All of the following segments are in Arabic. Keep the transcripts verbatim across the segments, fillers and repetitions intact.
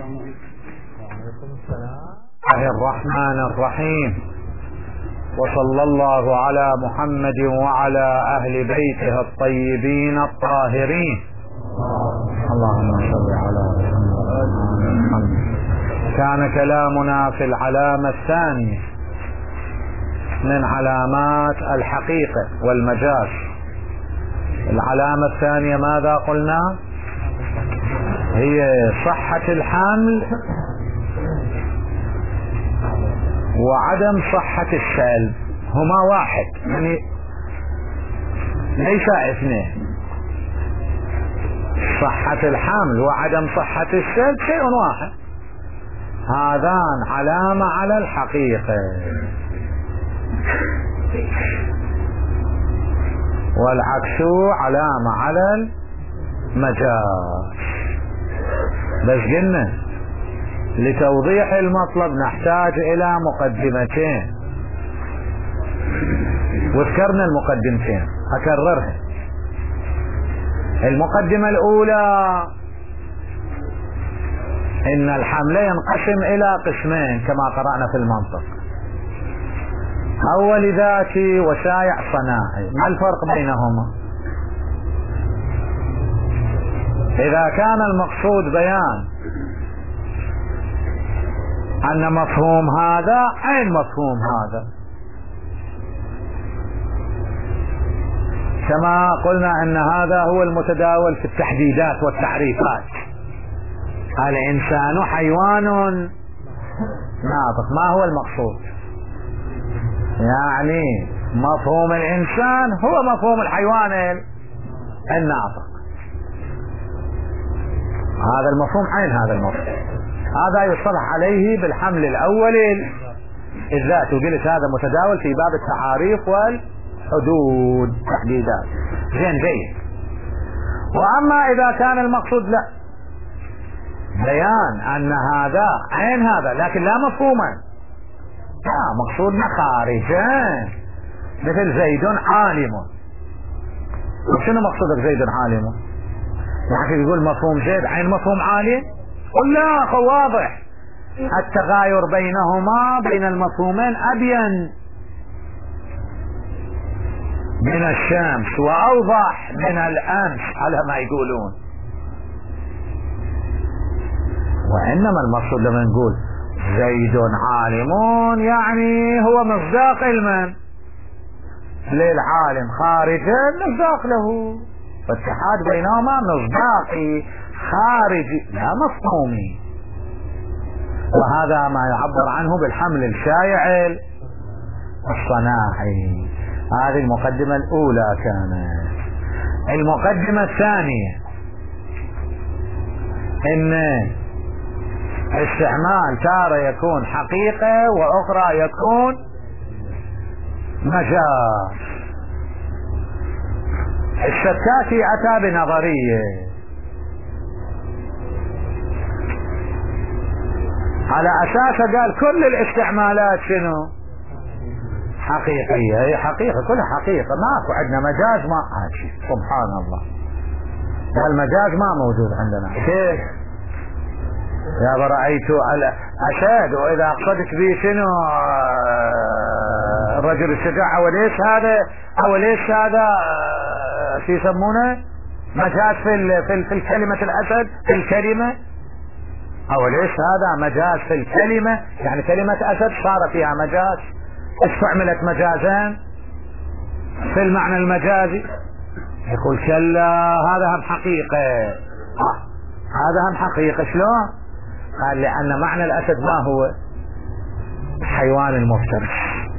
الله الرحمن الرحيم، وصلى الله على محمد وعلى أهل بيته الطيبين الطاهرين. اللهم صل على محمد. كان كلامنا في العلامة الثانية من علامات الحقيقة والمجاز. العلامة الثانية ماذا قلنا؟ هي صحة الحمل وعدم صحة السلب، هما واحد، يعني ليس اثنين. صحة الحمل وعدم صحة السلب شيء واحد، هذان علامة على الحقيقة، والعكس علامة على المجاز. بس قلنا لتوضيح المطلب نحتاج الى مقدمتين، وذكرنا المقدمتين اكررها. المقدمة الاولى ان الحمل ينقسم الى قسمين كما قرأنا في المنطق، اول ذاتي وشائع صناعي. ما الفرق بينهما؟ اذا كان المقصود بيان ان مفهوم هذا عين مفهوم هذا، كما قلنا ان هذا هو المتداول في التحديدات والتعريفات. الانسان حيوان ناطق، ما هو المقصود؟ يعني مفهوم الانسان هو مفهوم الحيوان الناطق، هذا المفهوم عين هذا المفهوم. هذا يصطلح عليه بالحمل الاول الذات، وقلت هذا متداول في باب التعاريف والحدود تحديدات. زين زين. واما اذا كان المقصود لا بيان ان هذا عين هذا لكن لا مفهوما، لا مقصودنا خارجا، مثل زيد عالم. وشنو مقصودك زيد عالم؟ يعني يقول مفهوم زيد عين مفهوم عالم؟ قل لا، واضح التغاير بينهما بين المفهومين أبين من الشمس وأوضح من الأمس على ما يقولون. وإنما المقصود لما نقول زيد عالم يعني هو مصداق علما للعالم خارجا، مصداق له، فالاتحاد بينهما مصداقي خارجي لا مفهومي. وهذا ما يعبر عنه بالحمل الشائع الصناعي. هذه المقدمة الأولى كانت. المقدمة الثانية إن استعمال تارة يكون حقيقة وأخرى يكون مجاز. الشتاتي أتى بنظرية على أساس قال كل الاستعمالات شنو؟ حقيقية. هي حقيقة، كلها حقيقة، ماكو عندنا مجاز، ما عاجي. سبحان الله، المجاز ما موجود عندنا. كيف؟ يا برأيت الأسد وإذا أقصدت به شنو الرجل الشجاع، أو ليش هذا أو ليش هذا شو يسمونه مجاز في في في الكلمة الأسد، في الكلمة، أو ليش هذا مجاز في الكلمة، يعني كلمة أسد صار فيها مجاز، استعملت مجازان في المعنى المجازي. يقول كلا، هذا هم حقيقة، هذا هم حقيقة. شلون؟ قال لأن معنى الأسد ما هو؟ الحيوان المفترس.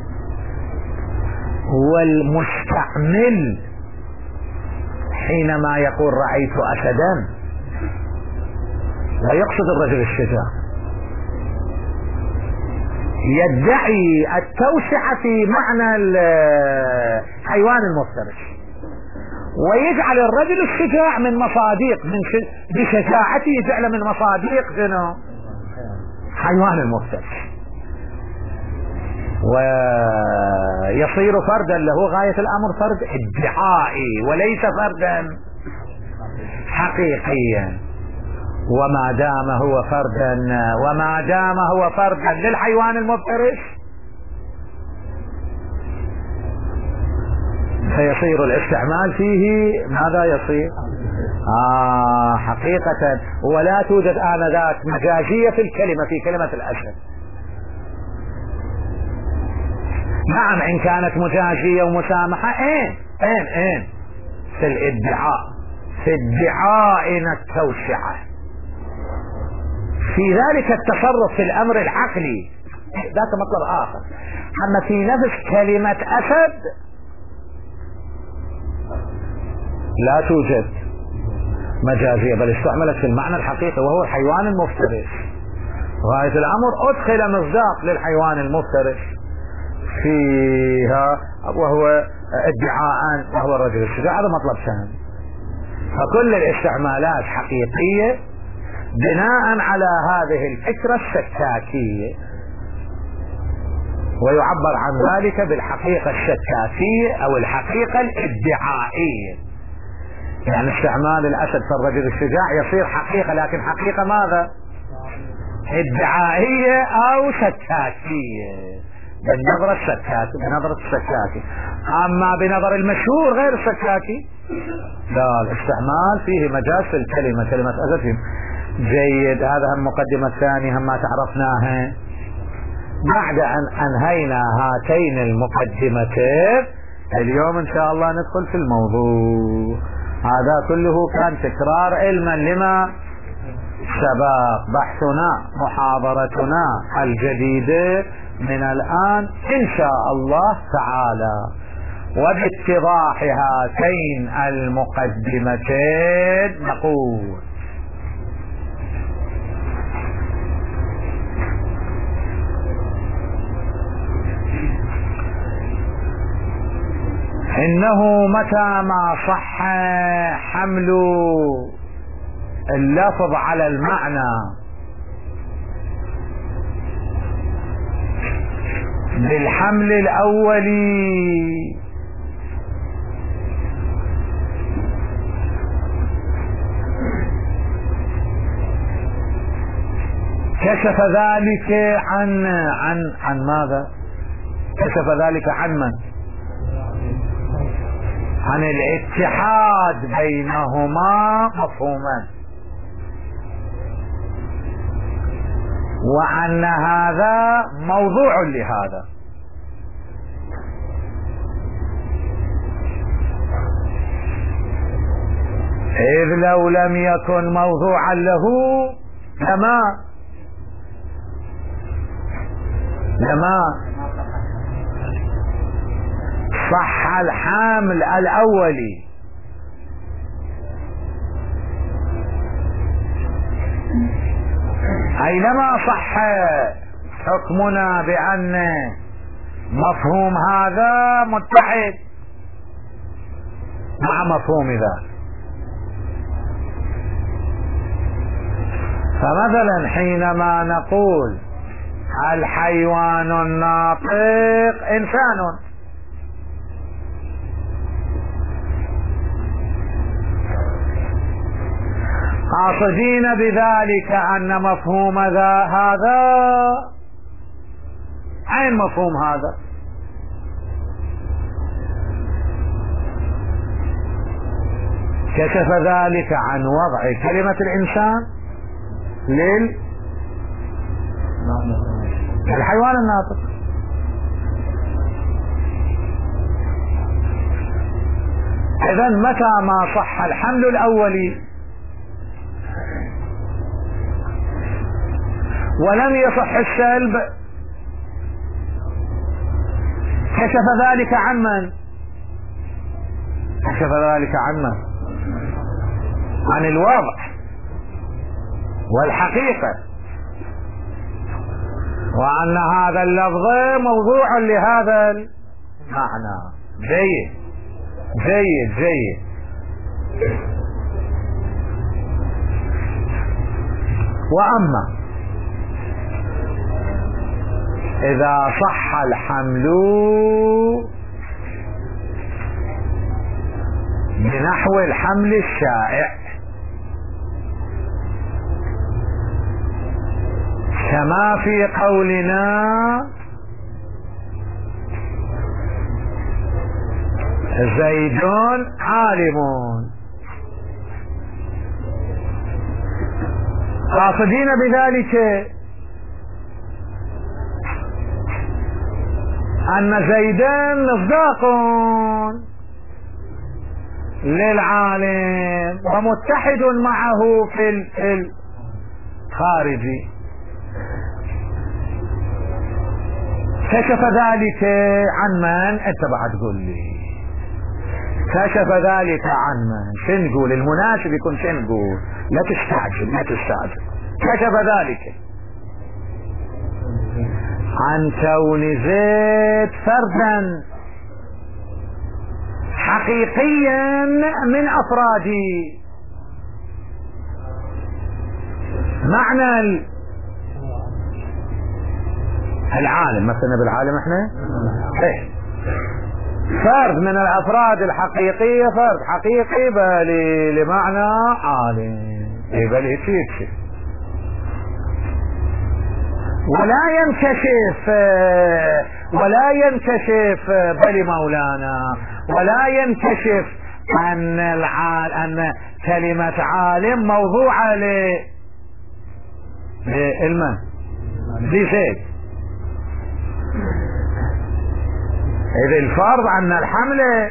والمستعمل حينما يقول رأيت أسدا لا يقصد الرجل الشجاع، يدعي التوسعة في معنى الحيوان المفترس، ويجعل الرجل الشجاع من مصادق من ش... بشجاعته يجعل من مصادق شنو؟ حيوان المفترس، ويصير فردا له غاية الأمر فرد ادعائي وليس فردا حقيقيا. وما دام هو فردا وما دام هو فردا للحيوان المفترس فيصير الاستعمال فيه ماذا يصير؟ آه حقيقة. ولا توجد آنذاك مجازية في الكلمة في كلمة الأسد. نعم إن كانت مجازية ومسامحة اين اين اين في الادعاء، في ادعائنا التوسعة، في ذلك التصرف في الأمر العقلي ذاك مطلب آخر. أما في نفس كلمة أسد لا توجد مجازية، بل استعملت في المعنى الحقيقي وهو الحيوان المفترس. غاية الأمر أدخل مصداق للحيوان المفترس فيها وهو ادعاء وهو الرجل الشجاع. هذا مطلب ثاني. فكل الاستعمالات حقيقية بناء على هذه الفكرة الشكاكية، ويعبر عن ذلك بالحقيقة الشكاكية أو الحقيقة الادعائية. يعني استعمال الأسد في الرجل الشجاع يصير حقيقة، لكن حقيقة ماذا؟ ادعائية أو شكاكية بالنظرة الشكاكي بنظرة الشكاكي. أما بنظر المشهور غير الشكاكي لا، الاستعمال فيه مجاز في الكلمة، كلمة أسد. جيد. هذا هم مقدمة ثانية هم ما تعرفناها. بعد أن أنهينا هاتين المقدمتين اليوم إن شاء الله ندخل في الموضوع. هذا كله كان تكرار علما لما سبق. بحثنا محاضرتنا الجديدة من الآن إن شاء الله تعالى، وباتضاح هاتين المقدمتين نقول: إنه متى ما صح حمل اللفظ على المعنى بالحمل الأولي كشف ذلك عن عن عن ماذا؟ كشف ذلك عن من؟ عن الاتحاد بينهما مفهوما، وأن هذا موضوع لهذا. إذ لو لم يكن موضوعا له لما لما صح الحمل الأولي. أي لما صح حكمنا بأن مفهوم هذا متحد مع مفهوم ذا. فمثلا حينما نقول الحيوان الناطق إنسان، قاصدين بذلك أن مفهوم ذا هذا أين مفهوم هذا؟ كشف ذلك عن وضع كلمة الإنسان لل الحيوان الناطق. إذن متى ما صح الحمل الأولي ولم يصح السلب كشف ذلك عن من؟ كشف ذلك عن من؟ عن الوضع والحقيقة، وأن هذا اللفظ موضوع لهذا المعنى. جيد جيد جيد. وأما إذا صح الحمل بنحو الحمل الشائع، كما في قولنا زيد عالم، قاصدين بذلك أن زيدا مصداق للعالم ومتحد معه في الخارج. كشف ذلك عن من؟ انت بعد قول لي كشف ذلك عن من؟ شن نقول؟ المناسب يكون شن نقول؟ لا تستعجل لا تستعجل. كشف ذلك عن كون زيد فردا حقيقيا من افراد معنى العالم. مثلا بالعالم احنا ايه فرد من الافراد الحقيقية، فرد حقيقي بل لمعنى عالم، بل يصير ولا ينكشف ولا ينكشف بل مولانا ولا ينكشف ان العال ان كلمة عالم موضوعة ل للمن لزيد. إذا الفرض أن الحملة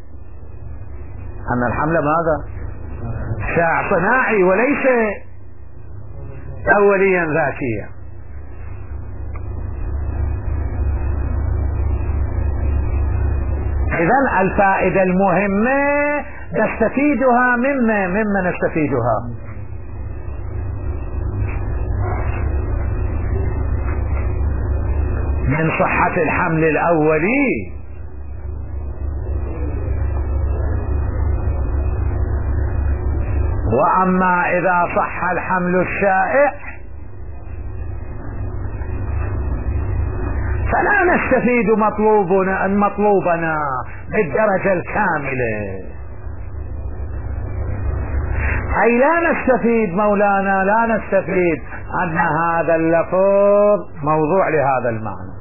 أن الحملة ماذا؟ شاع صناعي وليس أوليا ذاتيا. إذن الفائدة المهمة نستفيدها مما مما نستفيدها من صحة الحمل الأولي وأما إذا صح الحمل الشائع فلا نستفيد مطلوبنا مطلوبنا بالدرجة الكاملة، أي لا نستفيد مولانا لا نستفيد أن هذا اللفظ موضوع لهذا المعنى،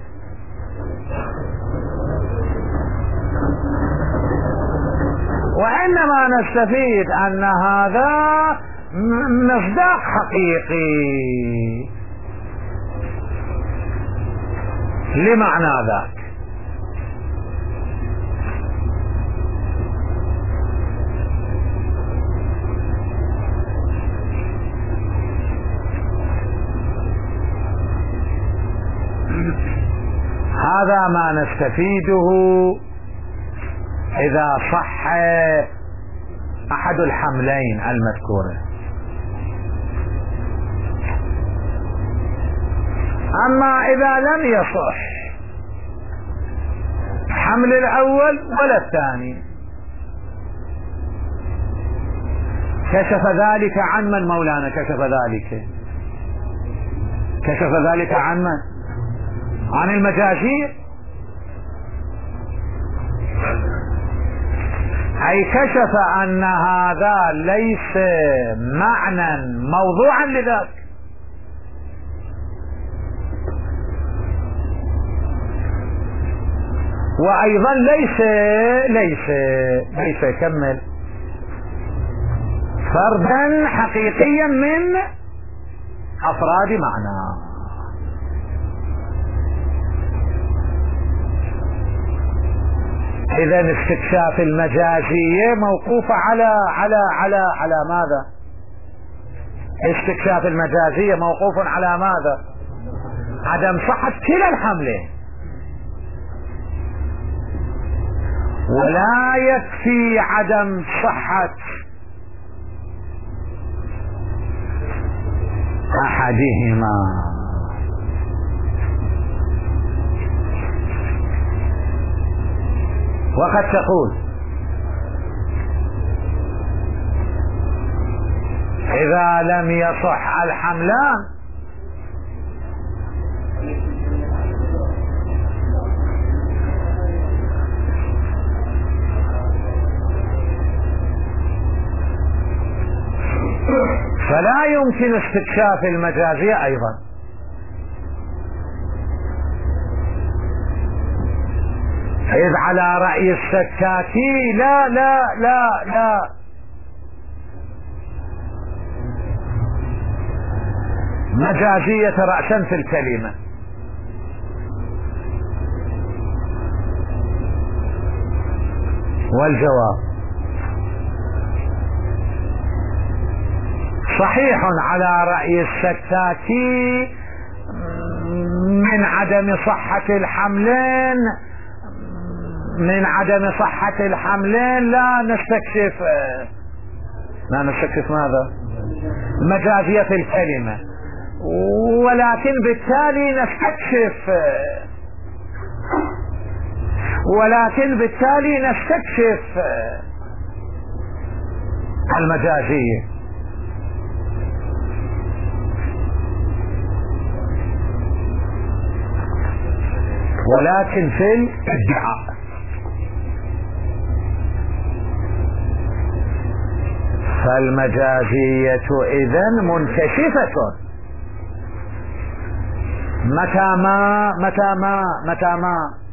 وإنما نستفيد أن هذا مصداق حقيقي لمعنى ذاك. هذا ما نستفيده إذا صح أحد الحملين المذكورين. أما إذا لم يصح حمل الأول ولا الثاني كشف ذلك عن من مولانا؟ كشف ذلك كشف ذلك عن من؟ عن المجازي، أي كشف أن هذا ليس معنى موضوعا لذاك، وأيضا ليس ليس ليس كمل فردا حقيقيا من أفراد معنى. إذا استكشاف المجازية موقوفة على على على على ماذا؟ استكشاف المجازية موقوف على ماذا؟ عدم صحة كلا الحملين، ولا يكفي عدم صحة أحدهما. وقد تقول إذا لم يصح الحملان فلا يمكن استكشاف المجازية أيضا. إذ على رأي السكاكي لا لا لا لا مجازية رأسا في الكلمة. والجواب صحيح على رأي السكاكي من عدم صحة الحملين من عدم صحة الحملين لا نستكشف لا نستكشف ماذا؟ مجازية الكلمة، ولكن بالتالي نستكشف ولكن بالتالي نستكشف المجازية. ولكن في الادعاء فالمجازية إذن منكشفة متى ما متى ما متى ما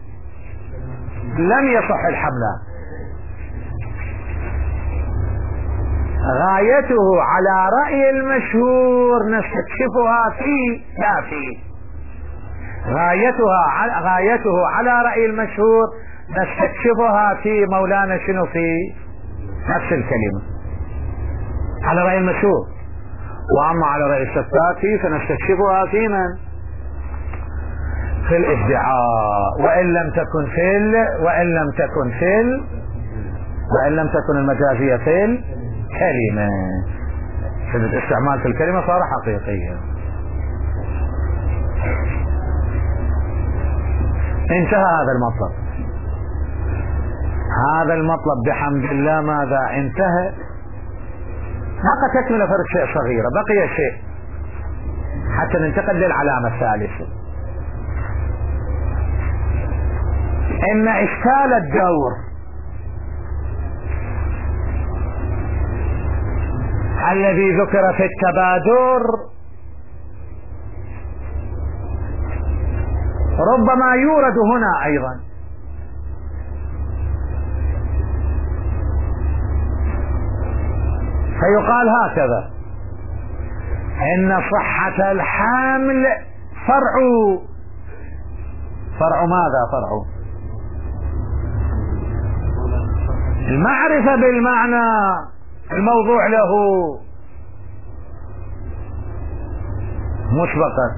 لم يصح الحملان. غايته على رأي المشهور نستكشفها في لا في غايتها غايته على رأي المشهور نستكشفها في مولانا شنو في نفس الكلمة على رأي المشهور، وأما على رأي السكاكي فنستكشفها في من؟ في الادعاء، وإن لم تكن في ال... وإن لم تكن في ال... وإن لم تكن المجازية في الكلمة. الاستعمال في الكلمة صار حقيقيا. انتهى هذا المطلب. هذا المطلب بحمد الله ماذا انتهى؟ بقى تكمل فرق شيء صغيرة، بقي شيء حتى ننتقل للعلامة الثالثة. ان اشكال الدور الذي ذكر في التبادر ربما يورد هنا ايضا. فيقال هكذا ان صحة الحمل فرع فرع ماذا؟ فرع المعرفة بالمعنى الموضوع له مسبقا.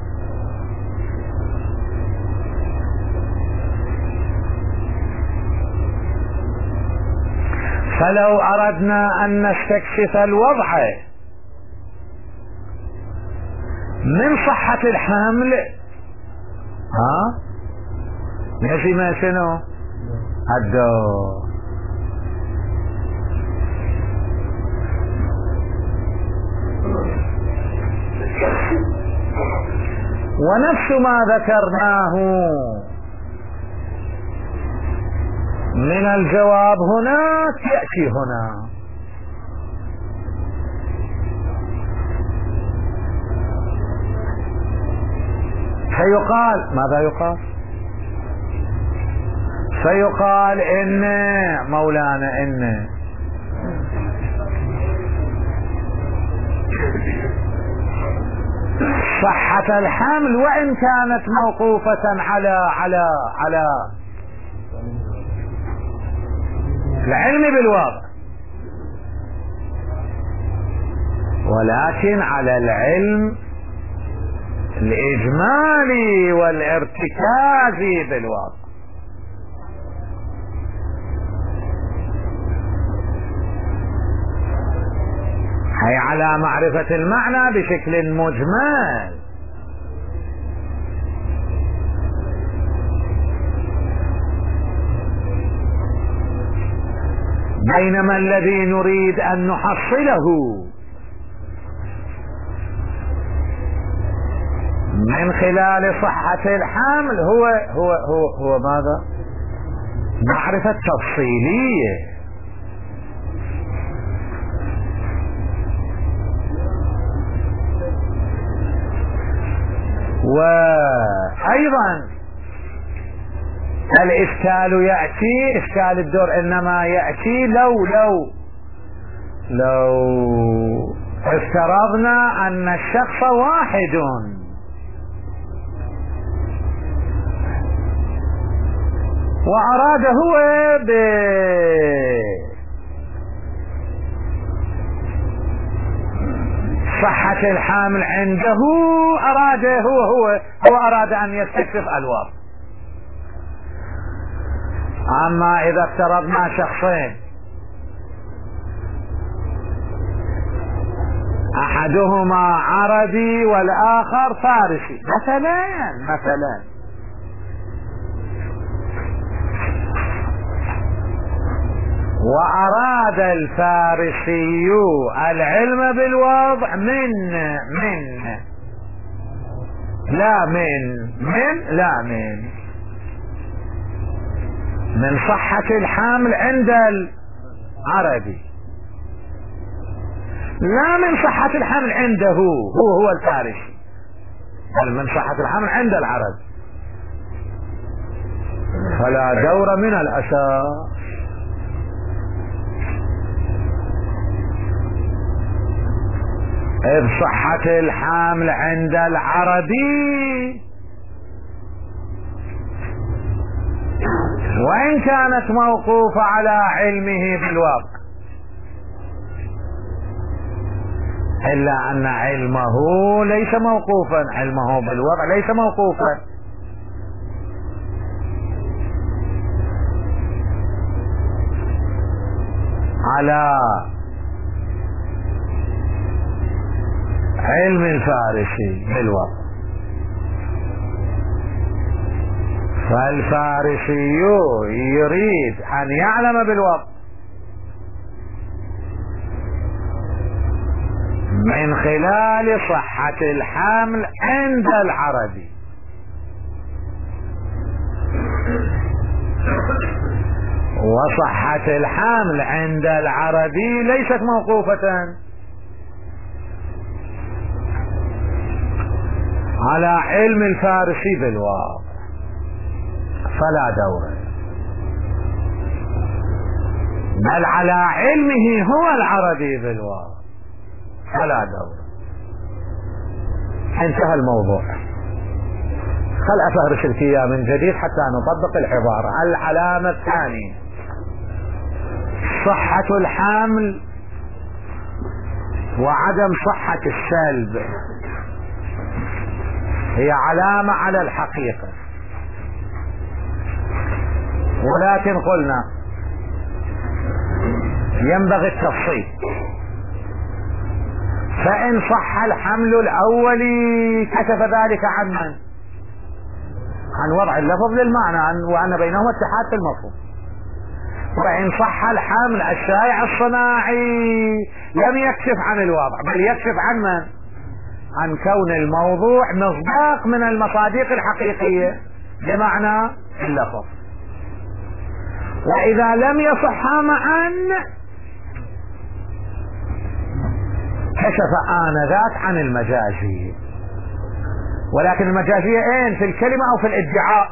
فلو أردنا أن نستكشف الوضع من صحة الحمل ها لازم شنو؟ الدور. ونفس ما ذكرناه من الجواب هناك يأتي هنا. فيقال ماذا يقال؟ فيقال إن مولانا إن صحة الحمل وإن كانت موقوفة على على على العلم بالواقع، ولكن على العلم الإجمالي والارتكازي بالواقع. هي على معرفة المعنى بشكل مجمل. بينما الذي نريد أن نحصله من خلال صحة الحمل هو هو هو هو ماذا؟ معرفة تفصيلية. وأيضا الإشكال يأتي، إشكال الدور إنما يأتي لو لو لو افترضنا أن الشخص واحد وأراد هو بصحة الحامل عنده، أراد هو هو هو أراد أن يستكشف الوضع. أما إذا افترضنا شخصين أحدهما عربي والآخر فارسي مثلا مثلا وأراد الفارسي العلم بالوضع من من لا من من لا من من صحة الحمل عند العربي، لا من صحة الحمل عنده هو هو الفارسي، بل من صحة الحمل عند العربي، فلا دور من الأساس. إذ صحة الحمل عند العربي وإن كانت موقوفة على علمه بالواقع، إلا أن علمه ليس موقوفا، علمه بالوضع ليس موقوفا، على علم الفارسي بالوضع. فالفارسي يريد أن يعلم بالوضع من خلال صحة الحمل عند العربي، وصحة الحمل عند العربي ليست موقوفة على علم الفارسي بالواقع، فلا دور، بل على علمه هو العربي بالواقع، فلا دور. انتهى الموضوع. خل أفهرس الكيا من جديد حتى نطبق العبارة. العلامة الثانية صحة الحمل وعدم صحة السلب هي علامة على الحقيقة، ولكن قلنا ينبغي التفصيل. فإن صح الحمل الأولي كشف ذلك عن من؟ عن وضع اللفظ للمعنى وأن بينهما اتحاد في المفهوم. وإن صح الحمل الشائع الصناعي لم يكشف عن الوضع، بل يكشف عن من؟ عن كون الموضوع مصداق من المصادق الحقيقية بمعنى اللفظ. وإذا لم يصحا معا كشف آنذاك عن المجازي. ولكن المجازية اين؟ في الكلمة او في الادعاء؟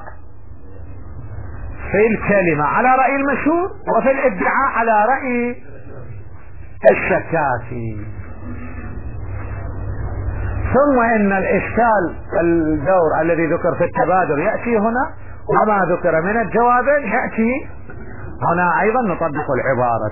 في الكلمة على رأي المشهور، وفي الادعاء على رأي الشكاكي. ثم ان الاشكال الدور الذي ذكر في التبادل يأتي هنا، وما ذكر من الجواب يأتي هنا ايضا. نطبق العبارة.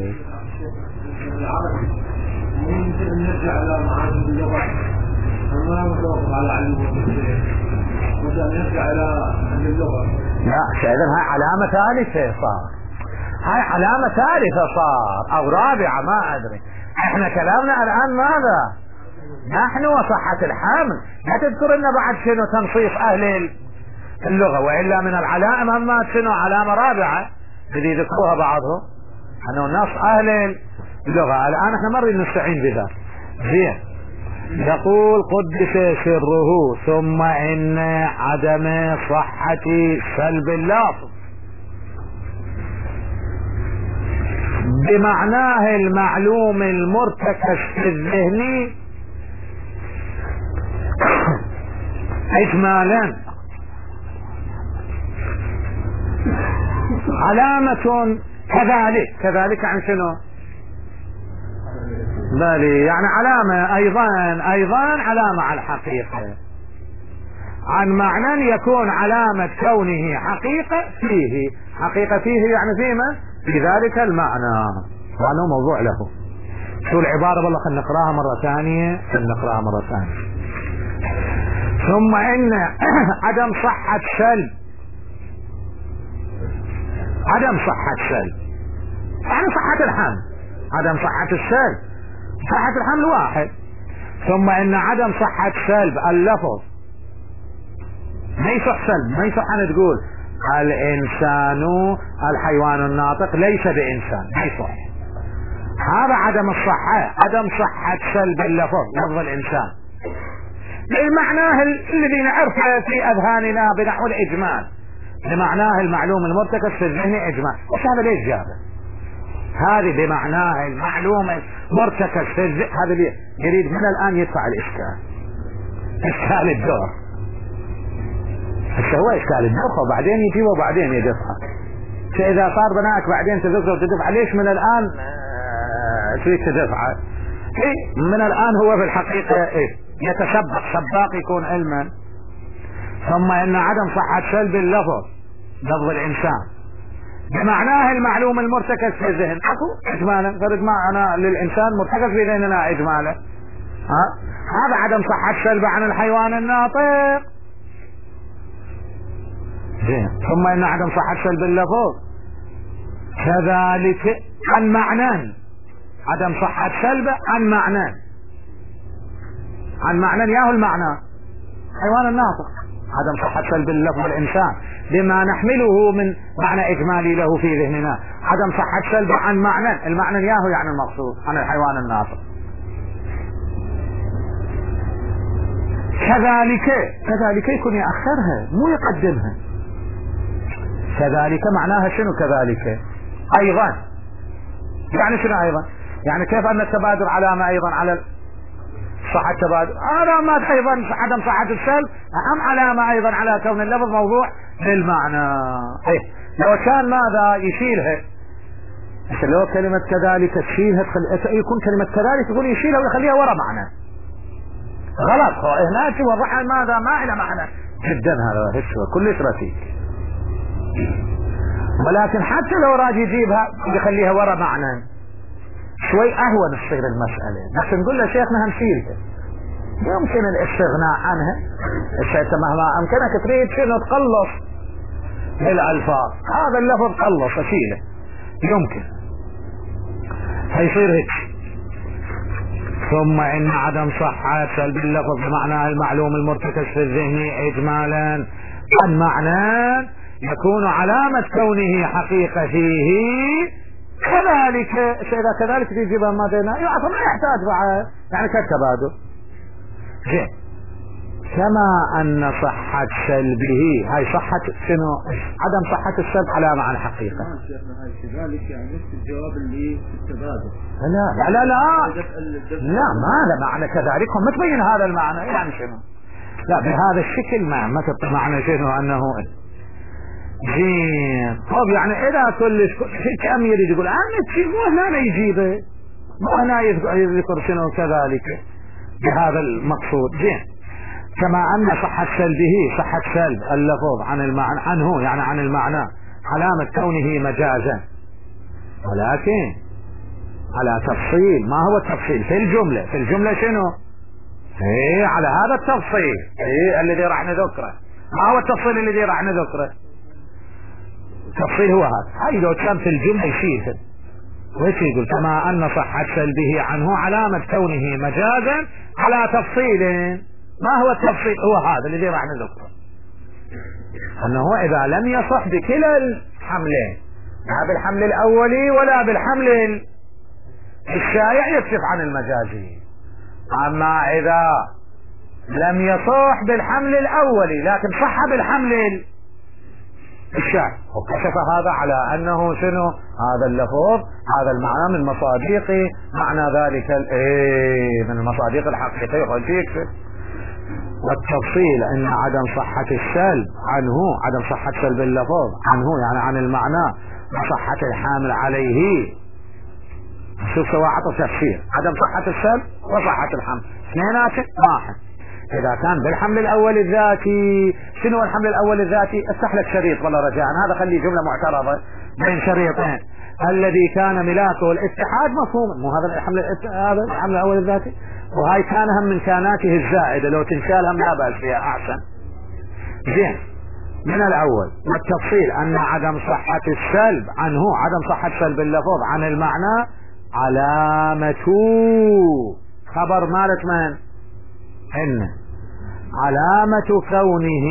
ممكن نرجع على معاني اللغة ما نوقف على علم مثلا نرجع على اللغة. لا شايفين هاي علامة ثالثة صار، هاي علامة ثالثة صار او رابعة ما ادري. احنا كلامنا الان ماذا؟ نحن وصحة الحمل. لا تذكر لنا بعد شنو تنصيص اهل اللغة، والا من العلائم اما شنو علامة رابعة الذي ذكروها بعضهم انه نص اهل اللغة. الان احنا مرة نستعين بذلك. زين يقول قدس سره ثم ان عدم صحة سلب اللفظ بمعناه المعلوم المرتكز في الذهن اجمالا علامة كذلك. كذلك عن شنو؟ بالي يعني علامة أيضا أيضا علامة على الحقيقة، عن معنى يكون علامة كونه حقيقة فيه. حقيقة فيه يعني فيما في ذلك المعنى، وأنه موضوع له. شو العبارة؟ والله خلينا نقراها مرة ثانية، خلينا نقراها مرة ثانية. ثم إن عدم صحة سلب، عدم صحة سلب يعني صحة الحمل، عدم صحة السلب صحة الحمل واحد. ثم إن عدم صحة سلب اللفظ ما يصح سلب، ما يصح أن تقول الإنسان الحيوان الناطق ليس بإنسان، ما يصح. هذا عدم الصحة، عدم صحة سلب اللفظ لفظ الإنسان لمعناه الذي نعرفه في أذهاننا بنحو الإجمال، لمعناه المعلوم المرتكز في الذهن إجمال. وش هذا ليش جابه؟ هذه بمعناه المعلوم مرتكز في الذهن، هذا اللي يريد من الآن يدفع الإشكال، إشكال الدور. هسه هو إشكال الدور وبعدين يجيبه وبعدين يدفع. فإذا صار بناك بعدين تدفع وتدفع، ليش من الآن تريد تدفع؟ إيه من الآن هو في الحقيقة إيه يتسبق سباق يكون علما. ثم إن عدم صحة سلب اللفظ لفظ الإنسان بمعناه المعلوم المرتكز في الذهن، أكو إجمالا فرد معنى للإنسان مرتكز في ذهننا إجمالا، ها هذا عدم صحة سلب عن الحيوان الناطق. زين. ثم إن عدم صحة سلب اللفظ كذلك عن معنى، عدم صحة سلب عن معنى، عن معنى ياهو المعنى حيوان الناطق، عدم صحة سلب اللفظ الإنسان بما نحمله من معنى إجمالي له في ذهننا، عدم صحة سلب عن معنى، المعنى ياهو يعني المقصود عن الحيوان الناطق. كذلك، كذلك يكون يأخرها مو يقدمها. كذلك معناها شنو؟ كذلك أيضا يعني شنو أيضا؟ يعني كيف أن التبادر علامة أيضا على صحة التبادر، علامات أيضا عدم صحة السلب أهم علامة أيضا على كون اللفظ موضوع للمعنى. إيه لو كان ماذا يشيلها، لو كلمة كذلك تشيلها يكون كلمة كذلك يقول يشيلها ويخليها ورا معنى غلط. هناك وضعها ماذا ما إلى معنى جدا، هذا هسه كلش رفيق. ولكن حتى لو راجي يجيبها يخليها ورا معنى شوي أهون تصير المسألة، بس نقول له شيخنا هنشيلها يمكن الاستغناء عنها. الشيء مهما أمكنك تريد شنو تقلص بالألفاظ، هذا اللفظ قلص أشيله يمكن هيصير هيك. ثم إن عدم صحة سلب اللفظ بمعنى المعلوم المرتكز في الذهن إجمالا عن معنى يكون علامة كونه حقيقة فيه. كذلك إذا كذلك تجيبها ما بينها يعني ما يحتاج بعد يعني كالتبادل. زين. كما أن صحة سلبه هاي صحة شنو؟ عدم صحة السلب علامة عن الحقيقة. كذلك يعني نفس الجواب اللي في التبادل. لا لا لا لا ما له معنى كذلك، هم تبين هذا المعنى يعني شنو؟ لا بهذا الشكل ما ما معنى شنو أنه زين. طب يعني إذا كلش هيك أم يريد يقول أنا شيء مو هنا يجيبه مو هنا يذكر شنو كذلك بهذا المقصود. زين. كما أن صحة سلبه صحة سلب اللفظ عن المعنى عنه يعني عن المعنى علامة كونه مجازا، ولكن على تفصيل. ما هو التفصيل؟ في الجملة. في الجملة شنو؟ ايه على هذا التفصيل ايه الذي راح نذكره. ما هو التفصيل الذي راح نذكره؟ التفصيل هو هذا. هاي لو كان في الجملة يشيل ويش يقول؟ كما أن صحة سلبه عنه علامة كونه مجازا على تفصيل. ما هو التفصيل؟ هو هذا الذي راح نذكره، أنه إذا لم يصح بكلا الحملين، لا بالحمل الأولي ولا بالحمل الشائع يكشف عن المجازي. أما إذا لم يصح بالحمل الأولي لكن صح بالحمل الشائع وكشف هذا على أنه شنو؟ هذا اللفظ هذا المعنى من مصاديق معنى ذلك الايه من المصاديق الحقيقية يكشف. والتفصيل ان عدم صحة السلب عنه، عدم صحة سلب اللفظ عنه يعني عن المعنى، وصحة الحامل عليه. شوف سواء عطف تفسير عدم صحة السلب وصحة الحمل اثنينات واحد. اذا كان بالحمل الاول الذاتي، شنو الحمل الاول الذاتي؟ افتح لك شريط والله رجاء، هذا خليه جملة معترضة بين شريطين. الذي كان ملاكه الاتحاد مفهوم، مو هذا الحمل هذا الحمل الاول الذاتي، وهاي كان هم من كاناته الزائدة، لو تنشال هم لا بأس فيها احسن. زين من الاول. والتفصيل ان عدم صحة السلب عنه، عدم صحة سلب اللفظ عن المعنى، علامة خبر مالت من؟ ان علامة كونه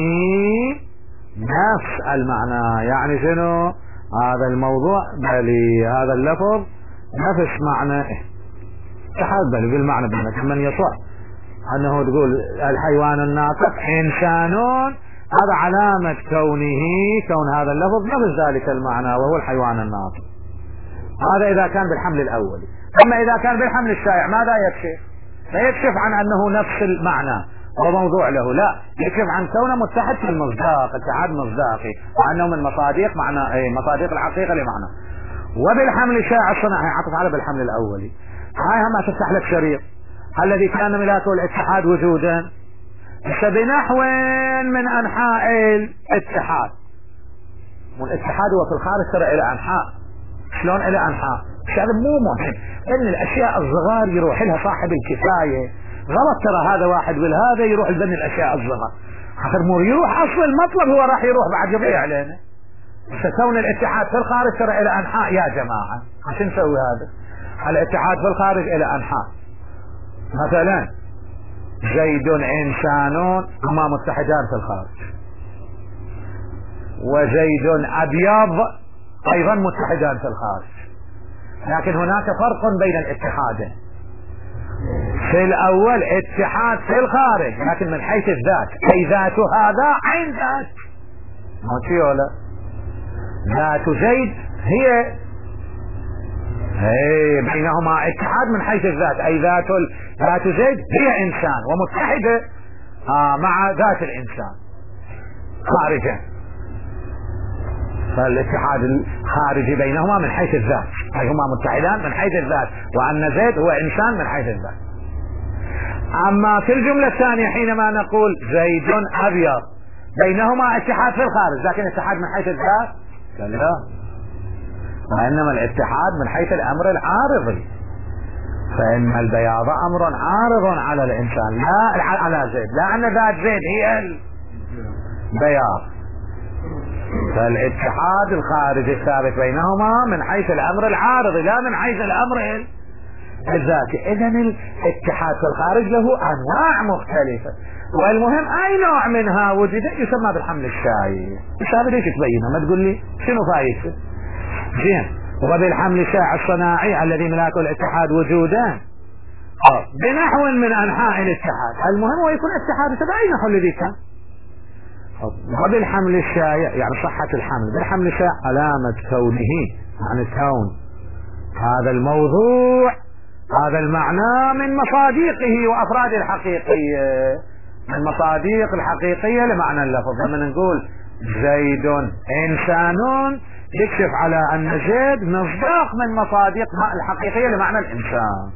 نفس المعنى. يعني شنو هذا الموضوع؟ بل هذا اللفظ نفس معنى اتحاد بل بالمعنى بينك من يصح انه تقول الحيوان الناطق انسان، هذا علامة كونه كون هذا اللفظ نفس ذلك المعنى وهو الحيوان الناطق. هذا اذا كان بالحمل الاولي. اما اذا كان بالحمل الشائع ماذا يكشف؟ لا يكشف عن انه نفس المعنى وموضوع له، لا يكشف عن كونه متحد في المصداق، اتحاد مصداقي، وانه من مصادق معنى اي مصادق الحقيقة لمعنى. وبالحمل الشائع الصناعي عطف على بالحمل الاولي. هاي هم تفتح لك شريط الذي كان ملاكه الاتحاد وجودا بنحو من انحاء الاتحاد. والاتحاد هو في الخارج ترى الى انحاء. شلون الى انحاء؟ هذا مو مهم ان الاشياء الصغار يروح لها صاحب الكفاية. غلط ترى هذا واحد والهذا يروح لبني الاشياء الصغار. اخر مو يروح اصل المطلب هو راح يروح بعد يضيع علينا. فكون الاتحاد في الخارج ترى الى انحاء يا جماعة. عشان نسوي هذا؟ الاتحاد في الخارج الى انحاء. مثلا زيد انسان هما متحدان في الخارج، وزيد ابيض ايضا متحدان في الخارج، لكن هناك فرق بين الاتحادين. في الاول اتحاد في الخارج لكن من حيث الذات، اي ذات هذا عين ذات ماشي ولا ذات زيد هي هي بينهما اتحاد من حيث الذات، اي ذات ذات زيد هي انسان ومتحدة آه مع ذات الانسان خارجا. فالاتحاد الخارجي بينهما من حيث الذات، اي هما متحدان من حيث الذات، وان زيد هو انسان من حيث الذات. اما في الجملة الثانية حينما نقول زيد ابيض بينهما اتحاد في الخارج لكن اتحاد من حيث الذات لا، وانما الاتحاد من حيث الامر العارضي. فان البياض امر عارض على الانسان لا على زيد، لا ان ذات زيد هي البياض. فالاتحاد الخارجي الثابت بينهما من حيث الامر العارضي لا من حيث الامر الذاتي. اذا الاتحاد في الخارج له انواع مختلفة، والمهم اي نوع منها وجد يسمى بالحمل الشائع. الشائع ليش تبينه؟ ما تقول لي شنو فايدته؟ زين. وبالحمل الشائع الصناعي الذي ملاكه الاتحاد وجودا بنحو من انحاء الاتحاد، المهم هو يكون اتحاد تبع نحو الذي كان. وبالحمل الشائع يعني صحة الحمل، بالحمل الشائع علامة كونه يعني كون هذا الموضوع هذا المعنى من مصادقه وافراد الحقيقية، من مصادق الحقيقية لمعنى اللفظ. لما نقول زيد انسان يكشف على ان زيد مصداق من مصادق الحقيقية لمعنى الانسان.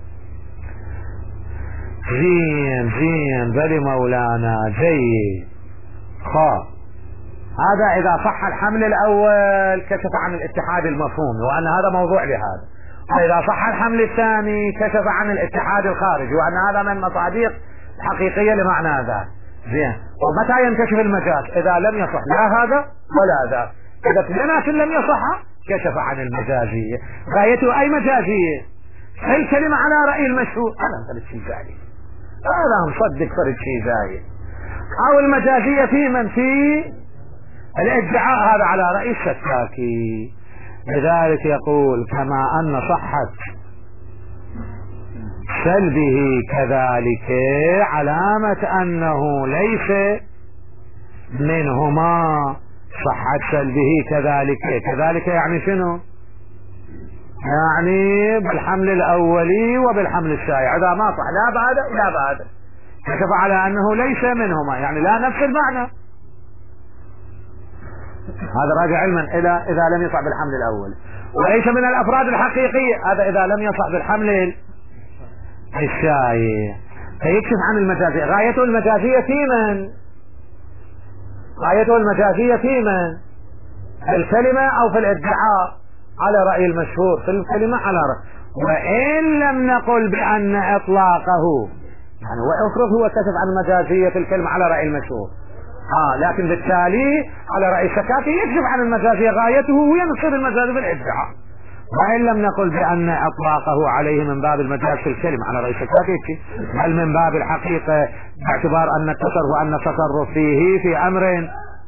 زين زين بل مولانا جيد. خا هذا اذا صح الحمل الاول كشف عن الاتحاد المفهوم وان هذا موضوع لهذا، واذا صح الحمل الثاني كشف عن الاتحاد الخارجي وان هذا من مصادق حقيقية لمعنى ذا. زين. ومتى ينكشف المجاز؟ اذا لم يصح لا هذا ولا ذا. اذا كلنا لم يصح كشف عن المجازية. غايته اي مجازية؟ الكلمة على رأي المشهور انا فرد شيء زايد، هذا مصدق فرد شيء زايد، او المجازية في من في الادعاء هذا على رأي الشكاكي. لذلك يقول كما ان صحة سلبه كذلك علامة انه ليس منهما، صحة سلبه كذلك كذلك يعني شنو؟ يعني بالحمل الاولي وبالحمل الشائع، اذا ما صح لا بعد لا بعد كشف على أنه ليس منهما، يعني لا نفس المعنى. هذا راجع علما إلى إذا لم يصح بالحمل الأول، وليس من الأفراد الحقيقية، هذا إذا لم يصح بالحمل الشائع. فيكشف عن المجازية. غايته المجازية في من؟ غايته المجازية في من؟ في الكلمة أو في الادعاء؟ على رأي المشهور في الكلمة على رأي. وإن لم نقل بأن إطلاقه، يعني وافرض هو كشف عن المجازية في الكلمة على رأي المشهور، آه لكن بالتالي على رأي السكاتي يكشف عن المجازية، غايته هي نصير المجازي في الادعاء. وإن لم نقل بأن إطلاقه عليه من باب المجاز في الكلمة على رأي السكاتي، بل من باب الحقيقة، باعتبار أن التصرف وأن التصرف فيه في أمر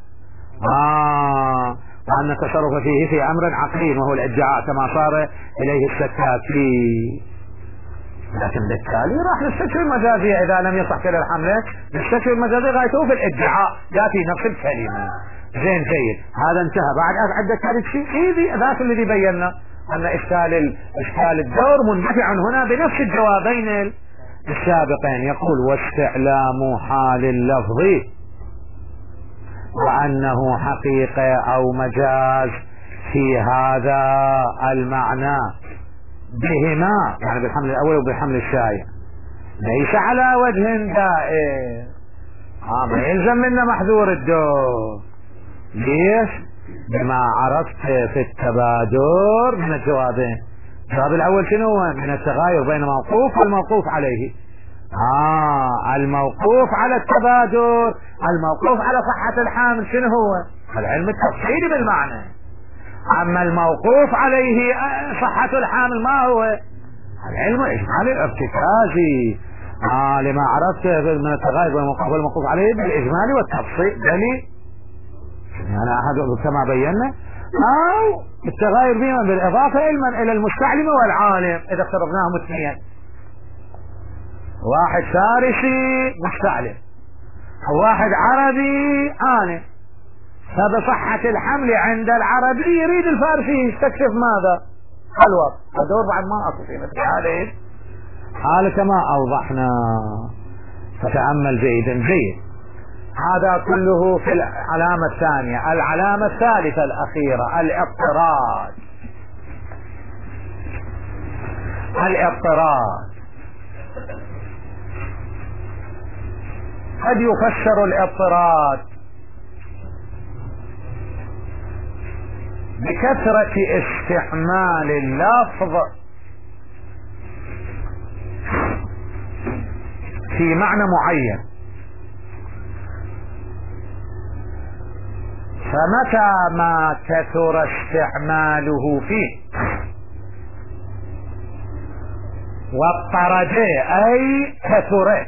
آه وأن التصرف فيه في أمر عقلي وهو الادعاء كما صار إليه السكاتي. لكن بالتالي راح نستكشف المجازية إذا لم يصح كلا الحملة، نستكشف المجازية غايته في الادعاء يأتي نفس الكلمة. زين جيد، هذا انتهى. بعد عندك ثالث شيء إيه ذاك الذي بينا أن إشكال إشكال الدور منتفع هنا بنفس الجوابين السابقين. يقول واستعلام حال اللفظ وأنه حقيقة أو مجاز في هذا المعنى بهما، يعني بالحمل الأول وبالحمل الشائع، ليس على وجه دائر. آه ما يلزم منا محذور الدور. ليش؟ بما عرفت في التبادر من الجوابين. الجواب الأول شنو هو؟ من التغاير بين موقوف والموقوف عليه. آه الموقوف على التبادر، الموقوف على صحة الحامل شنو هو؟ العلم التفصيلي بالمعنى. أما الموقوف عليه صحة الحامل ما هو؟ العلم الإجمالي الارتكازي. آه لما عرفت من التغاير بين الموقوف والموقوف عليه بالإجمالي والتفصيل دليل، يعني أحد كما بينا، أو التغاير بهما بالإضافة علما إلى المستعلم والعالم. إذا افترضناهم اثنين، واحد فارسي مستعلم وواحد عربي عالم، فبصحة الحمل عند العربي يريد الفارسي يستكشف ماذا؟ الوقت. هدور بعد ما أصل في مثل هذه حالة كما أوضحنا. فتأمل جيدا جيد. هذا كله في العلامة الثانية. العلامة الثالثة الأخيرة الاضطراد. الاضطراد قد يفسر الاضطراد بكثرة استعمال اللفظ في معنى معين. فمتى ما كثر استعماله فيه واضطرد أي كثر،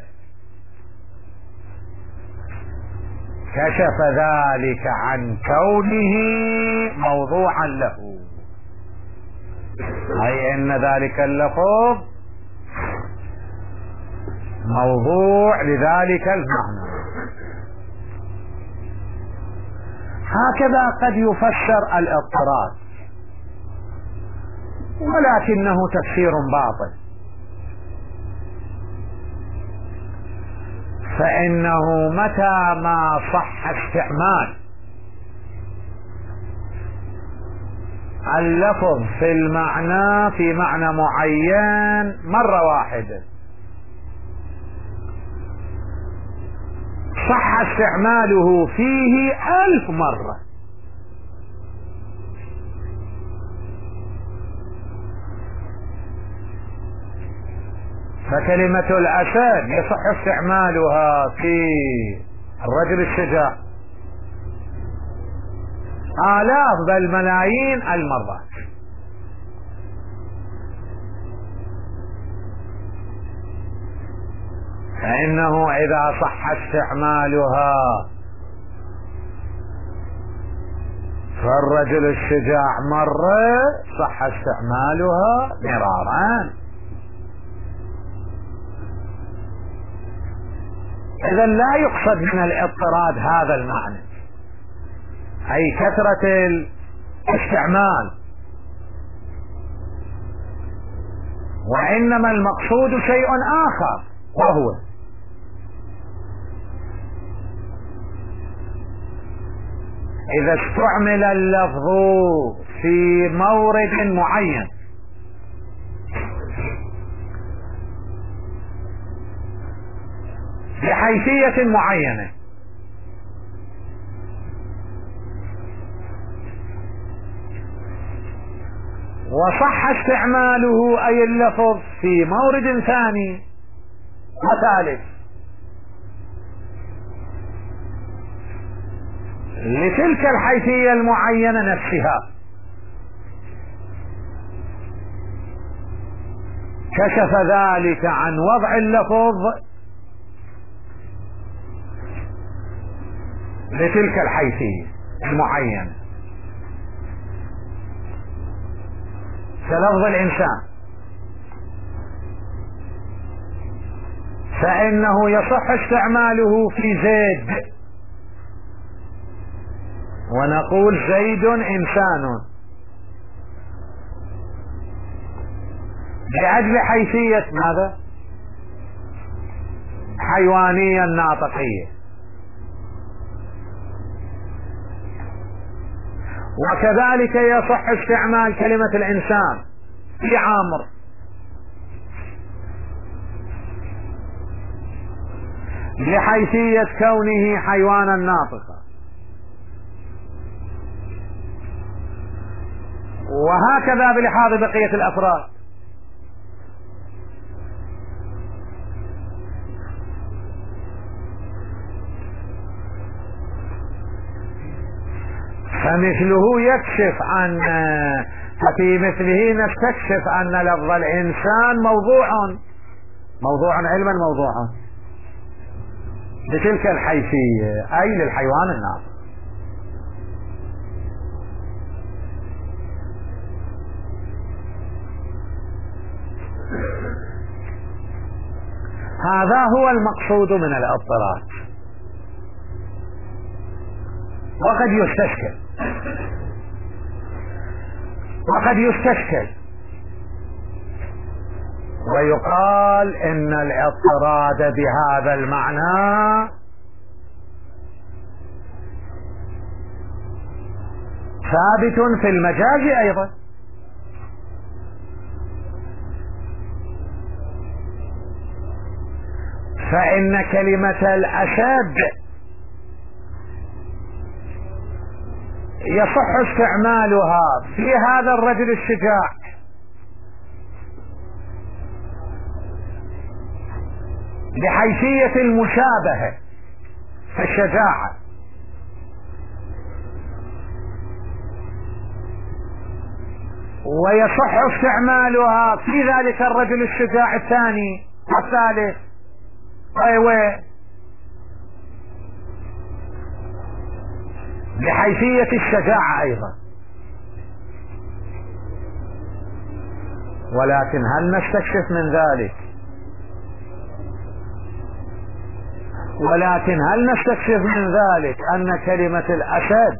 كشف ذلك عن كونه موضوعا له، أي أن ذلك اللفظ موضوع لذلك المعنى. هكذا قد يفسر الاضطراد، ولكنه تفسير باطل. فإنه متى ما صح استعمال اللفظ في المعنى في معنى معين مرة واحدة، صح استعماله فيه ألف مرة. فكلمة الأسد يصح استعمالها في الرجل الشجاع آلاف بل ملايين المرات. فإنه إذا صح استعمالها فالرجل الشجاع مرة، صح استعمالها مرارا. إذا لا يقصد من الاضطراد هذا المعنى، أي كثرة الاستعمال، وإنما المقصود شيء آخر، وهو إذا استعمل اللفظ في مورد معين بحيثية معينة وصح استعماله أي اللفظ في مورد ثاني وثالث لتلك الحيثية المعينة نفسها، كشف ذلك عن وضع اللفظ لتلك الحيثية المعينة. كلفظ الإنسان فإنه يصح استعماله في زيد ونقول زيد إنسان لأجل حيثية ماذا؟ حيوانية ناطقية. وكذلك يصح استعمال كلمة الإنسان في عامر لحيثية كونه حيوانا ناطقا. وهكذا بلحاظ بقية الأفراد. فمثله يكشف عن ففي مثله نستكشف أن لفظ الإنسان موضوع موضوع علما موضوع بتلك الحيثية أي للحيوان الناطق. هذا هو المقصود من الاضطراد. وقد يستشكل وقد يستشكل ويقال ان الاضطراد بهذا المعنى ثابت في المجاز ايضا. فإن كلمة الأسد يصح استعمالها في هذا الرجل الشجاع بحيثية المشابهة في الشجاعة، ويصح استعمالها في ذلك الرجل الشجاع الثاني والثالث ايوه بحيثية الشجاعة ايضا. ولكن هل نستكشف من ذلك ولكن هل نستكشف من ذلك ان كلمة الاسد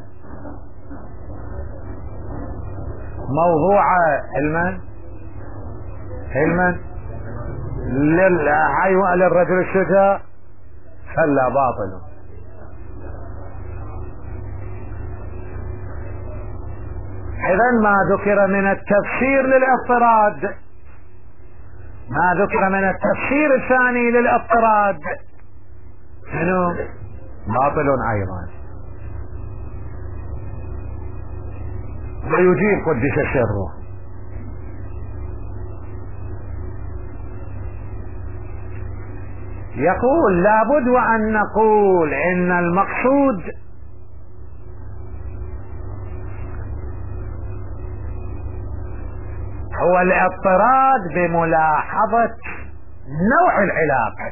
موضوع علما علما للحيوان للرجل الشجاع؟ فلا باطل. إذن ما ذكر من التفسير للاضطراد ما ذكر من التفسير الثاني للاضطراد منه باطل أيضا. ويجيب قدس سره يقول لابد وأن نقول إن المقصود هو الاضطراد بملاحظة نوع العلاقة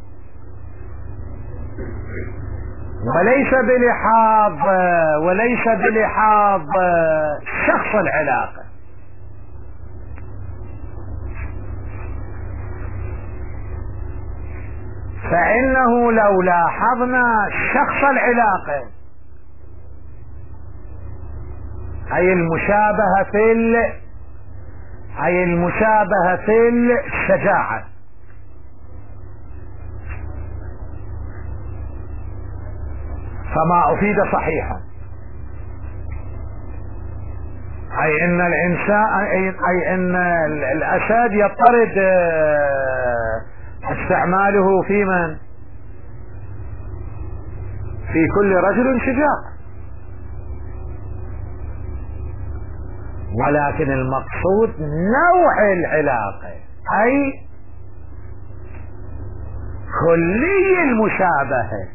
وليس بلحاظ وليس بلحاظ شخص العلاقة. فإنه لو لاحظنا شخص العلاقة أي المشابهة في ال... أي المشابهة في الشجاعة فما أفيد صحيحا أي أن الإنسان أي أن الأسد يضطرد استعماله في من؟ في كل رجل شجاع، ولكن المقصود نوع العلاقة، أي كلي المشابهة،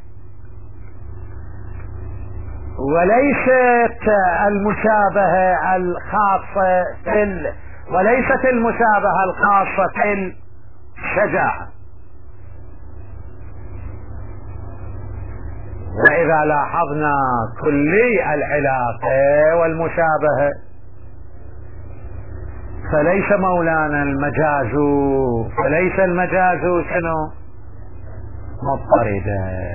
وليست المشابهة الخاصة في ال... وليست المشابهة الخاصة في الشجاعة. وإذا لاحظنا كلي العلاقة والمشابهة فليس مولانا المجاز، فليس المجاز شنو؟ مضطردا.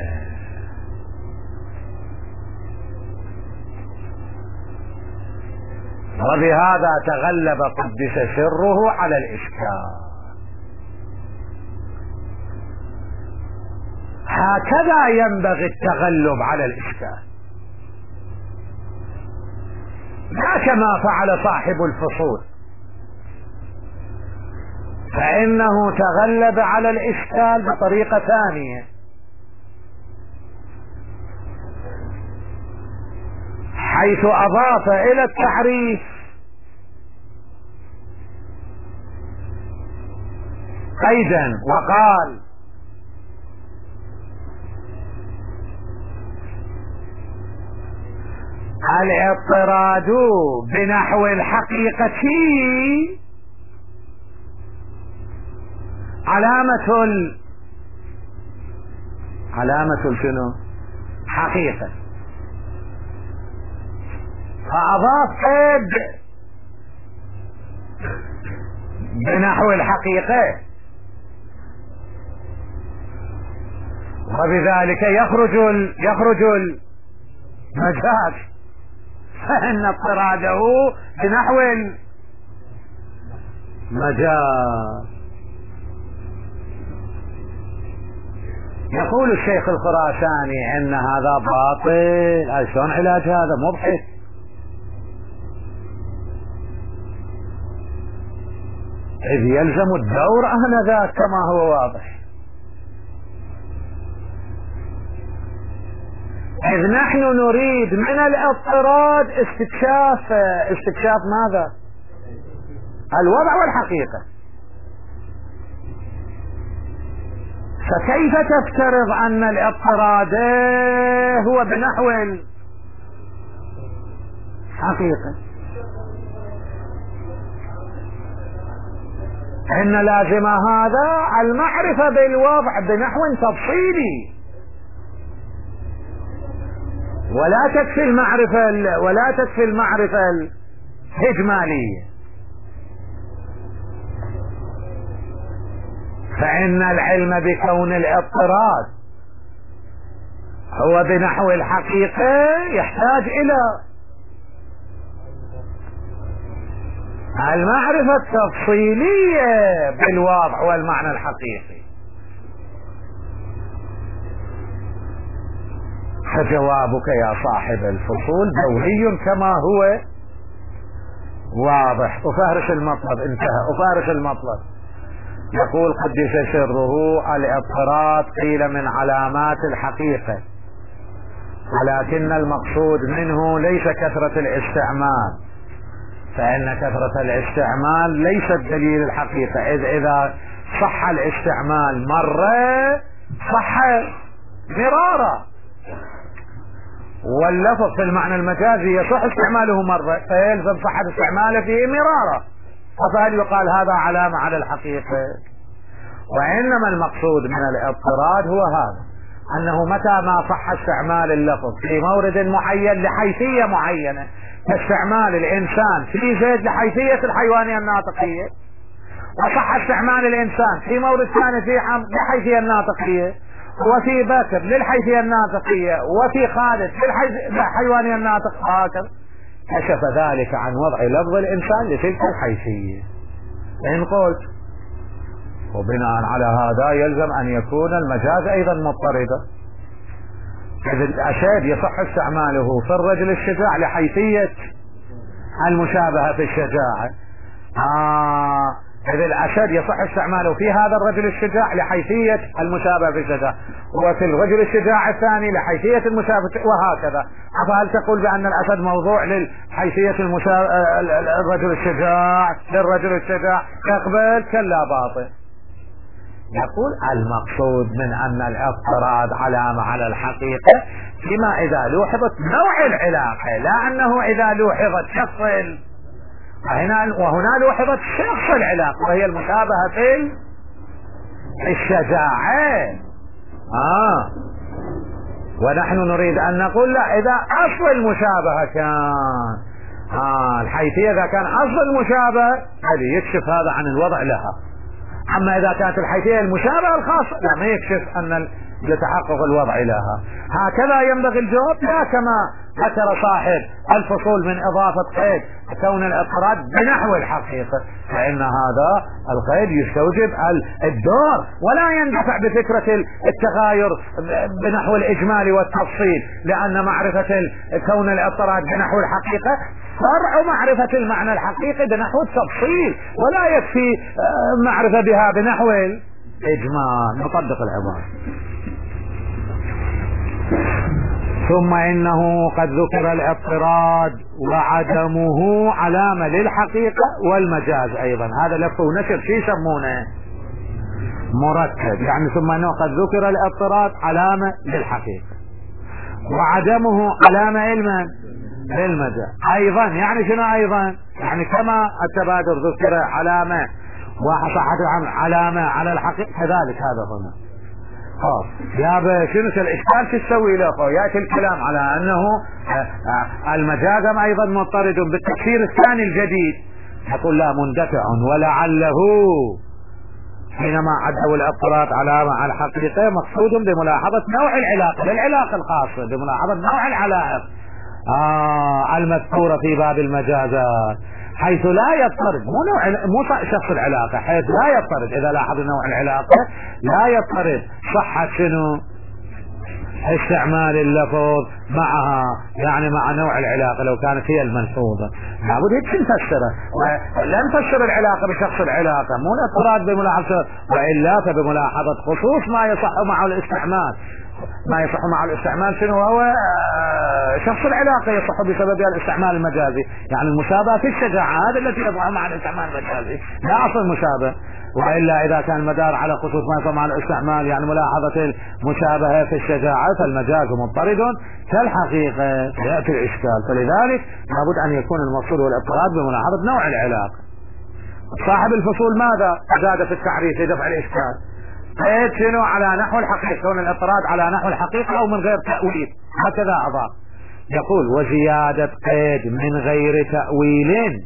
وبهذا تغلب قدس سره على الإشكال. هكذا ينبغي التغلب على الإشكال، لا كما فعل صاحب الفصول، فإنه تغلب على الإشكال بطريقة ثانية، حيث أضاف إلى التعريف قيدا وقال: الاضطراد بنحو الحقيقة علامة ال... علامة شنو؟ حقيقة. فأضاف قيد بنحو الحقيقة، وبذلك يخرج ال... يخرج المجاز، فإن اضطراده بنحو المجاز. يقول الشيخ الخراساني ان هذا باطل، شلون علاج هذا؟ مضحك. إذ يلزم الدور آنذاك كما هو واضح، إذ نحن نريد من الاضطراد استكشاف استكشاف ماذا؟ الوضع والحقيقة. فكيف تفترض أن الاضطراد هو بنحو الحقيقة؟ إن لازم هذا المعرفة بالوضع بنحو تفصيلي، ولا تكفي المعرفة ولا تكفي المعرفة الإجمالية. فإن العلم بكون الاضطراد هو بنحو الحقيقة يحتاج إلى المعرفة التفصيلية بالوضع والمعنى الحقيقي. فجوابك يا صاحب الفصول دوري كما هو واضح. أفارش المطلب، انتهى، أفارش المطلب. يقول قدس سره: الاضطراد قيل من علامات الحقيقة، ولكن المقصود منه ليس كثرة الاستعمال، فإن كثرة الاستعمال ليست دليل الحقيقة، إذ إذا صح الاستعمال مرة صح مرارا، واللفظ في المعنى المجازي يصح استعماله مرة فيلزم صحة استعماله فيه مرارا، فهل يقال هذا علامة على الحقيقة؟ وإنما المقصود من الاضطراد هو هذا، أنه متى ما صح استعمال اللفظ في مورد معين لحيثية معينة، كاستعمال الإنسان في زيد لحيثية الحيوانية الناطقية، وصح استعمال الإنسان في مورد ثاني في لحيثية الناطقية، وفي بكر للحيثية الناطقية، وفي خالد للحيوانية الناطقة، هكذا كشف ذلك عن وضع لفظ الإنسان لتلك الحيثية. إن قلت وبناء على هذا يلزم أن يكون المجاز أيضا مضطردا، إذ الأسد يصح استعماله في الرجل الشجاع لحيثية المشابهة في الشجاعة. آه إذا الأسد يصح استعماله في هذا الرجل الشجاع لحيثية المشابهة في الشجاع، وفي الرجل الشجاع الثاني لحيثية المشابهة، وهكذا. فهل تقول بأن الأسد موضوع لحيثية الرجل الشجاع للرجل الشجاع تقبل؟ كلا باطل. يقول المقصود من أن الاضطراد علامة على الحقيقة فيما إذا لوحظت نوع العلاقة، لا أنه إذا لوحظت شخص، وهنا وهنا لوحظت شخص العلاقة وهي المشابهة في الشجاعة. آه ونحن نريد أن نقول لا، إذا أصل المشابهة كان آه الحيثية، إذا كان أصل المشابهة هذه يكشف هذا عن الوضع لها. أما إذا كانت الحيثية المشابهة الخاصة لا، ما يكشف أن لتحقق الوضع لها. هكذا ينبغي الجواب، لا كما ذكر صاحب الفصول من إضافة قيد كون الاضطراد بنحو الحقيقة، فإن هذا القيد يستوجب الدور ولا يندفع بفكرة التغاير بنحو الإجمال والتفصيل، لأن معرفة كون الاضطراد بنحو الحقيقة فرع معرفة المعنى الحقيقي بنحو التفصيل، ولا يكفي معرفة بها بنحو الإجمال. نطبق العبارة. ثم إنه قد ذكر الاضطراد وعدمه علامة للحقيقة والمجاز أيضا. هذا لفظ ونشر شي يسمونه مركب، يعني ثم إنه قد ذكر الاضطراد علامة للحقيقة وعدمه علامة علما للمجاز أيضا. يعني شنو أيضا؟ يعني كما التبادر ذكر علامة وصحت علامة على الحقيقة كذلك هذا هنا. اه يا شنو الاشكال في تسوي له؟ ياتي الكلام على انه المجاز ايضا مضطرد بالتفسير الثاني الجديد. يقول لا، مندفع ولعله حينما عدوا الاضطراد علامة على الحقيقة مقصود بملاحظة نوع العلاقة للعلاقة الخاصة، بملاحظة نوع العلائق آه المذكورة في باب المجازات، حيث لا يضطرد مو نوع مو شخص العلاقة، حيث لا يضطرد إذا لاحظ نوع العلاقة لا يضطرد صحة شنو استعمال اللفظ معها، يعني مع نوع العلاقة لو كانت هي الملحوظة. لابد هيك نفسره، لا نفسر العلاقة بشخص العلاقة، مو الاضطراد بملاحظة، وإلا فبملاحظة خصوص ما يصح معه الاستعمال. ما يصح مع الاستعمال شنو هو؟ شخص العلاقة يصح بسببها الاستعمال المجازي، يعني المشابهة في الشجاعة هذا التي يصح مع الاستعمال المجازي، لا أصل المشابهة. وإلا إذا كان المدار على خصوص ما يصح مع الاستعمال، يعني ملاحظة المشابهة في الشجاعة، فالمجاز مضطرد كالحقيقة، يأتي الإشكال. فلذلك لابد أن يكون المقصود والاضطراد بملاحظة نوع العلاقة. صاحب الفصول ماذا زاد في التعريف لدفع الإشكال؟ قيد شنو على نحو الحقيقة، كون الاضطراد على نحو الحقيقة أو من غير تأويل، هكذا أضاف. يقول وزيادة قيد من غير تأويل،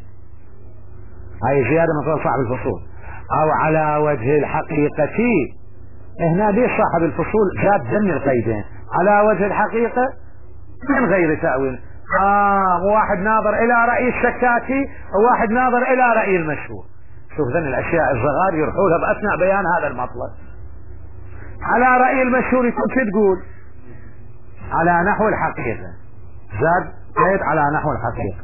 هاي زيادة من صاحب الفصول، أو على وجه الحقيقة. هنا ليش صاحب الفصول زاد ضمن القيدين على وجه الحقيقة من غير تأويل؟ آه واحد ناظر إلى رأي الشكاكي وواحد ناظر إلى رأي المشهور. شوف ذن الأشياء الصغار يرحولها بأثناء بيان هذا المطلب. على رأي المشهور يكون شو تقول؟ على نحو الحقيقة، زاد قيد على نحو الحقيقة.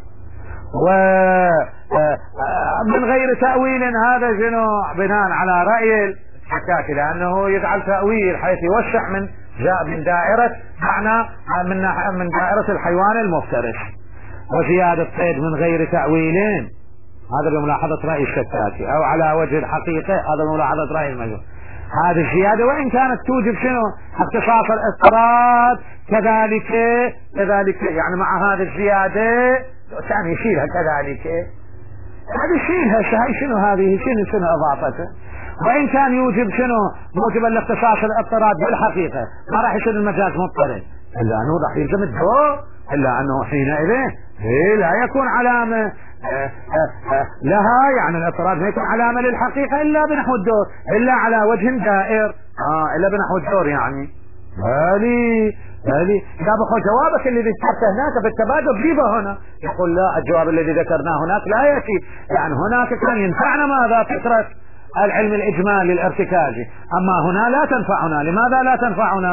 ومن غير تأويل هذا شنو؟ بناء على رأي الشكاكي، لأنه يجعل تأويل حيث يوسع من جاء من دائرة معنى من من دائرة الحيوان المفترس. وزيادة قيد من غير تأويلين هذا بملاحظة رأي الشكاكي، أو على وجه الحقيقة هذا بملاحظة رأي المجهول. هذه الزيادة وإن كانت توجب شنو؟ اختصاص الاضطراد كذلك كذلك يعني مع هذه الزيادة ثاني يشيلها كذلك، هذه يشيلها هاي شنو هذه شنو شنو اضافته. وإن كان يوجب شنو؟ موجب الاختصاص الاضطراد بالحقيقة، ما راح يصير المجاز مضطرد، إلا أنه راح يلزم الدور، إلا أنه حينئذ لا يكون علامة لها، يعني الاضطراد ما يكون علامة للحقيقة إلا بنحو الدور، إلا على وجه دائر، آه إلا بنحو الدور. يعني هالي هالي لا بخو جوابك الذي ذكرته هناك بالتبادل جيبه هنا. يقول لا، الجواب الذي ذكرناه هناك لا يأتي، يعني هناك كان ينفعنا ماذا؟ فكرة العلم الإجمالي الارتكازي، أما هنا لا تنفعنا. لماذا لا تنفعنا؟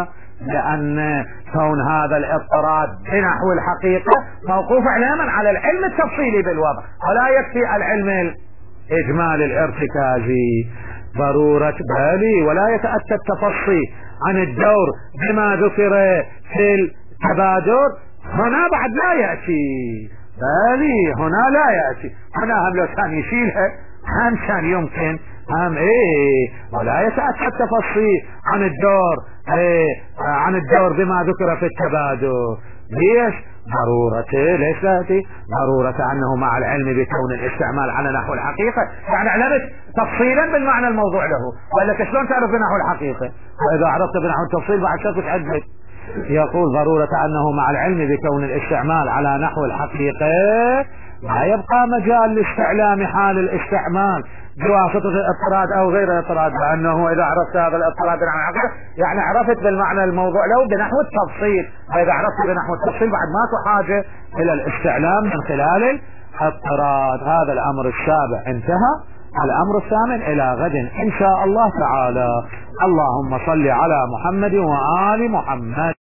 لأن كون هذا الاضطراد بنحو الحقيقة موقوف علما على العلم التفصيلي بالوضع، ولا يكفي العلم الإجمالي الارتكازي. ضرورة بالي ولا يتأتى التفصي عن الدور بما ذكر في التبادر هنا بعد لا يأتي. بالي هنا لا يأتي، هنا هم لو كان يشيلها هم كان يمكن هم ايه، ولا يتأتى التفصي عن الدور ايه عن الدور بما ذكر في التبادر. ليش؟ ضرورته ليش لا يأتي؟ ضرورة أنه مع العلم بكون الاستعمال على نحو الحقيقة، يعني علمت تفصيلا بالمعنى الموضوع له، ولا شلون تعرف بنحو الحقيقة؟ وإذا عرفت بنحو التفصيل بعد شرط عدل. يقول ضرورة أنه مع العلم بكون الاستعمال على نحو الحقيقة لا يبقى مجال لاستعلام حال الاستعمال بواسطة الاضطراد أو غير الاضطراد، لأنه إذا عرفت هذا الاضطراد بنحو الحقيقة يعني عرفت بالمعنى الموضوع له بنحو التفصيل، وإذا عرفت بنحو التفصيل بعد ماكو حاجة إلى الاستعلام من خلال الاضطراد. هذا الأمر السابع انتهى. الأمر الثامن إلى غد إن شاء الله تعالى. اللهم صل على محمد وآل محمد.